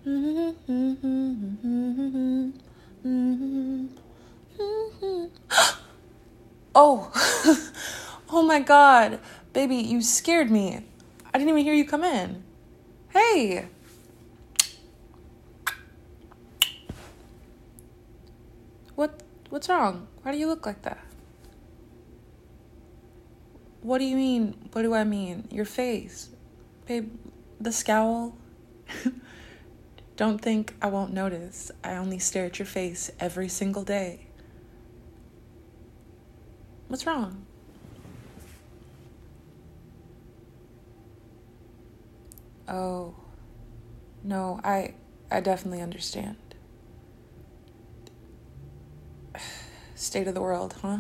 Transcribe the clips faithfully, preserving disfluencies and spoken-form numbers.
Oh, oh my God, baby, you scared me. I didn't even hear you come in. Hey. What, what's wrong? Why do you look like that? What do you mean? What do I mean? Your face. Babe, the scowl. Don't think I won't notice. I only stare at your face every single day. What's wrong? Oh, no, I I definitely understand. State of the world, huh?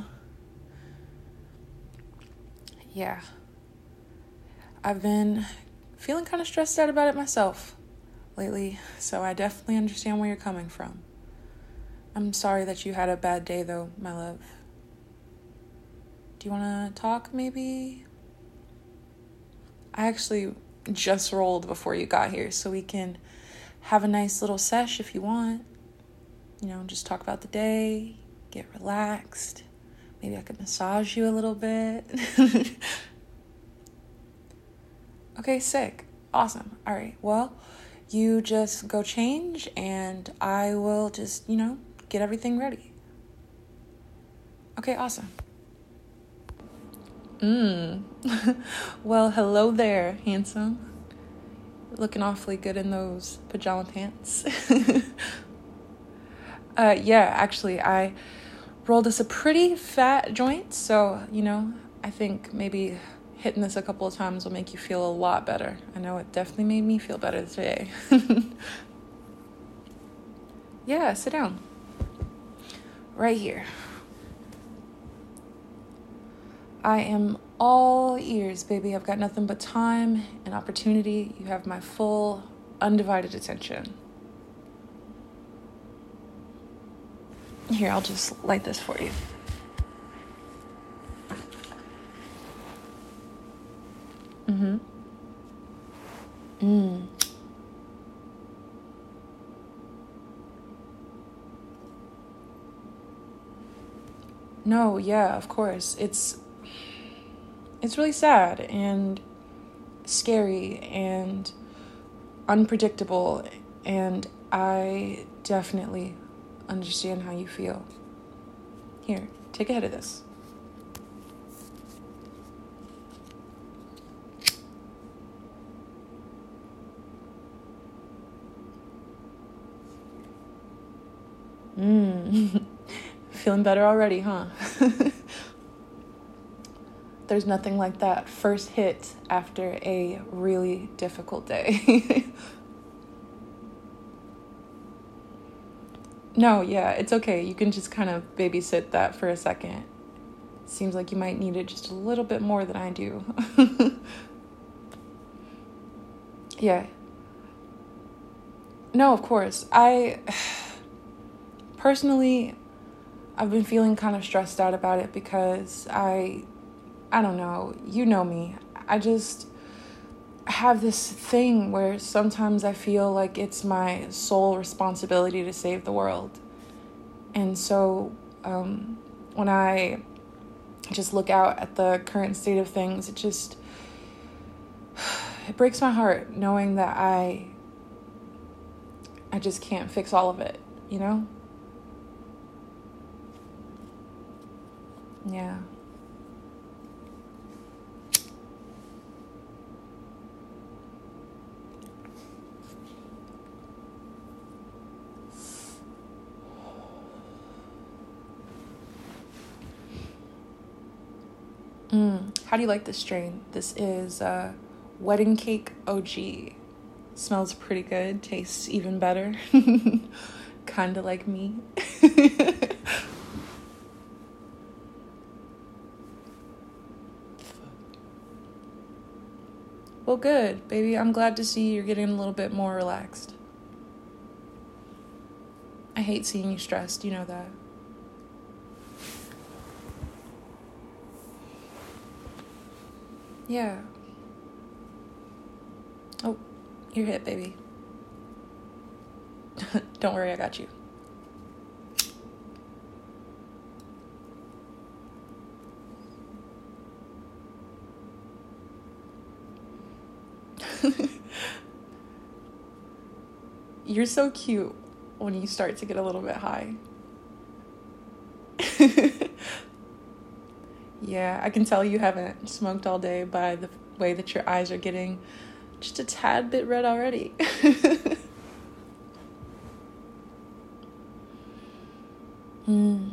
Yeah. I've been feeling kind of stressed out about it myself lately, so I definitely understand where you're coming from. I'm sorry that you had a bad day, though, my love. Do you want to talk, maybe? I actually just rolled before you got here, so we can have a nice little sesh if you want. You know, just talk about the day, get relaxed. Maybe I could massage you a little bit. Okay, sick. Awesome. All right, well, you just go change, and I will just, you know, get everything ready. Okay, awesome. Mmm. Well, hello there, handsome. Looking awfully good in those pajama pants. uh, yeah, actually, I rolled us a pretty fat joint, so, you know, I think maybe hitting this a couple of times will make you feel a lot better. I know it definitely made me feel better today. Yeah, sit down. Right here. I am all ears, baby. I've got nothing but time and opportunity. You have my full, undivided attention. Here, I'll just light this for you. Mm-hmm. Mm. No, yeah, of course. It's it's really sad and scary and unpredictable, and I definitely understand how you feel. Here, take a hit of this. Mmm. Feeling better already, huh? There's nothing like that first hit after a really difficult day. No, yeah, it's okay. You can just kind of babysit that for a second. Seems like you might need it just a little bit more than I do. Yeah. No, of course. I, personally, I've been feeling kind of stressed out about it because I, I don't know, you know me. I just have this thing where sometimes I feel like it's my sole responsibility to save the world. And so um, when I just look out at the current state of things, it just, it breaks my heart knowing that I, I just can't fix all of it, you know? Yeah. Mm. How do you like this strain? This is uh, Wedding Cake O G. Smells pretty good. Tastes even better. Kinda like me. Well, good, baby. I'm glad to see you're getting a little bit more relaxed. I hate seeing you stressed. You know that. Yeah. Oh, you're hit, baby. Don't worry, I got you. You're so cute when you start to get a little bit high. Yeah, I can tell you haven't smoked all day by the way that your eyes are getting just a tad bit red already. mm.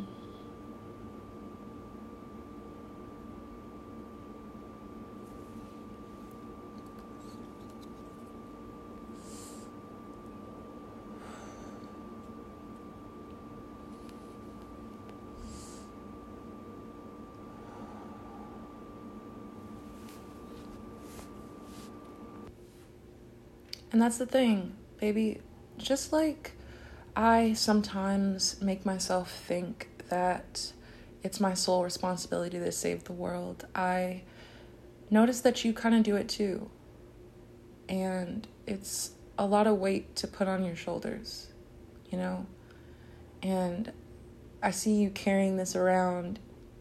And that's the thing, baby. Just like I sometimes make myself think that it's my sole responsibility to save the world, I notice that you kind of do it too. And it's a lot of weight to put on your shoulders, you know? And I see you carrying this around.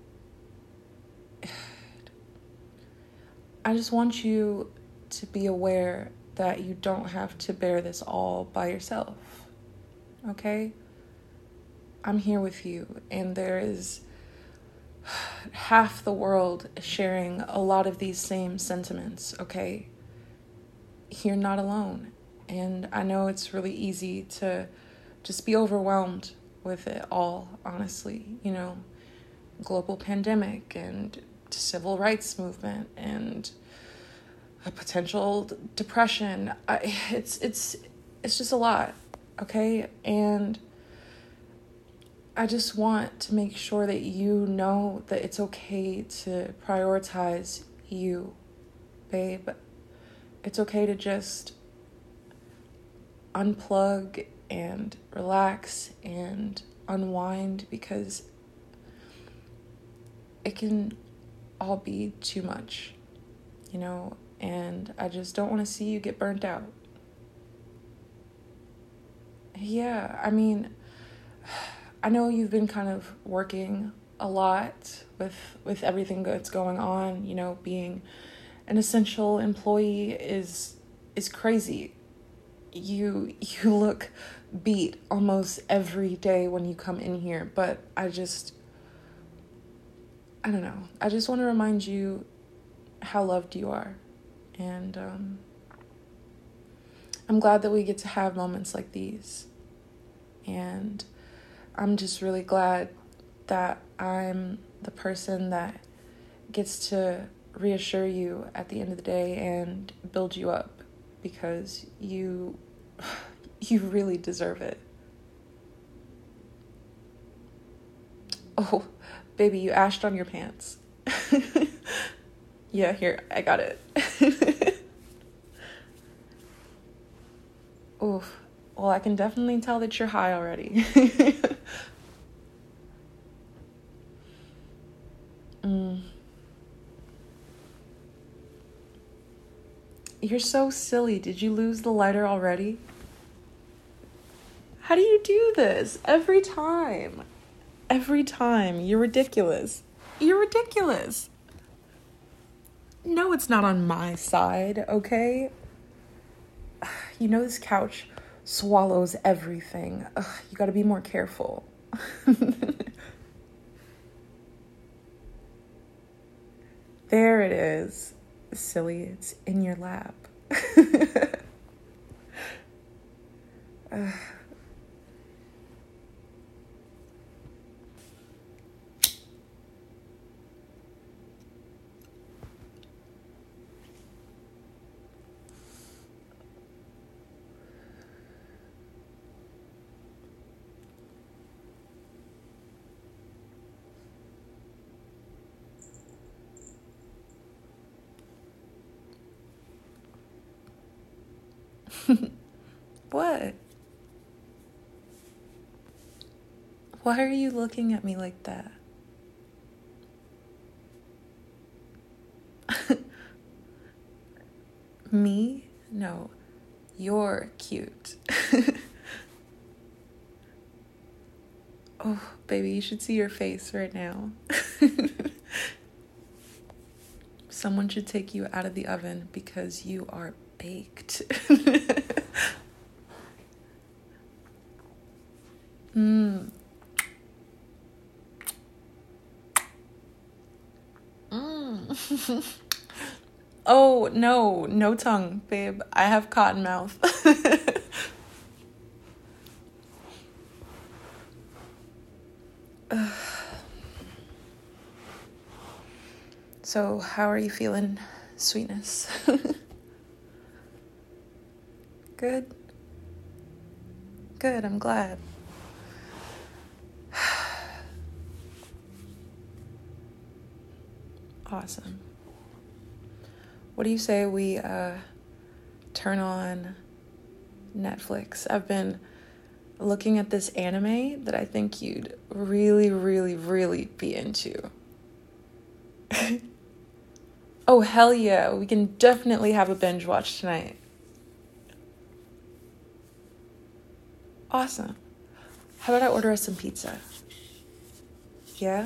I just want you to be aware that you don't have to bear this all by yourself, okay? I'm here with you, and there is half the world sharing a lot of these same sentiments, okay? You're not alone, and I know it's really easy to just be overwhelmed with it all, honestly, you know, global pandemic and civil rights movement and a potential depression. I, it's it's it's just a lot, okay? And I just want to make sure that you know that it's okay to prioritize you, babe. It's okay to just unplug and relax and unwind, because it can all be too much, you know? And I just don't want to see you get burnt out. Yeah, I mean, I know you've been kind of working a lot with with everything that's going on. You know, being an essential employee is is crazy. You you look beat almost every day when you come in here, but I just, I don't know. I just want to remind you how loved you are. And um, I'm glad that we get to have moments like these. And I'm just really glad that I'm the person that gets to reassure you at the end of the day and build you up, because you, you really deserve it. Oh, baby, you ashed on your pants. Yeah, here, I got it. Oof. Well, I can definitely tell that you're high already. mm. You're so silly. Did you lose the lighter already? How do you do this? Every time. Every time. You're ridiculous. You're ridiculous. No, it's not on my side, okay? You know this couch swallows everything. Ugh, you gotta be more careful. There it is. Silly, it's in your lap. uh. What? Why are you looking at me like that? Me? No. You're cute. Oh, baby, you should see your face right now. Someone should take you out of the oven because you are baked. mm. Mm. Oh, no, no tongue, babe. I have cotton mouth. So, how are you feeling, sweetness? Good? Good, I'm glad. Awesome. What do you say we uh, turn on Netflix? I've been looking at this anime that I think you'd really, really, really be into. Oh, hell yeah. We can definitely have a binge watch tonight. Awesome. How about I order us some pizza? Yeah?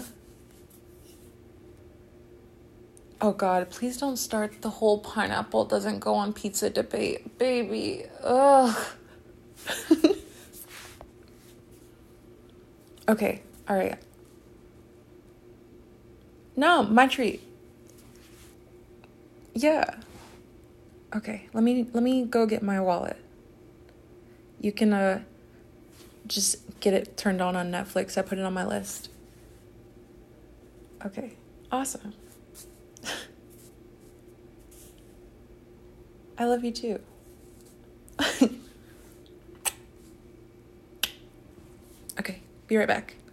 Oh God, please don't start the whole pineapple doesn't go on pizza debate. Baby, ugh. Okay, all right. No, my treat. Yeah. Okay, let me let me go get my wallet. You can uh just get it turned on on Netflix. I put it on my list. Okay, awesome. I love you too. Okay, be right back.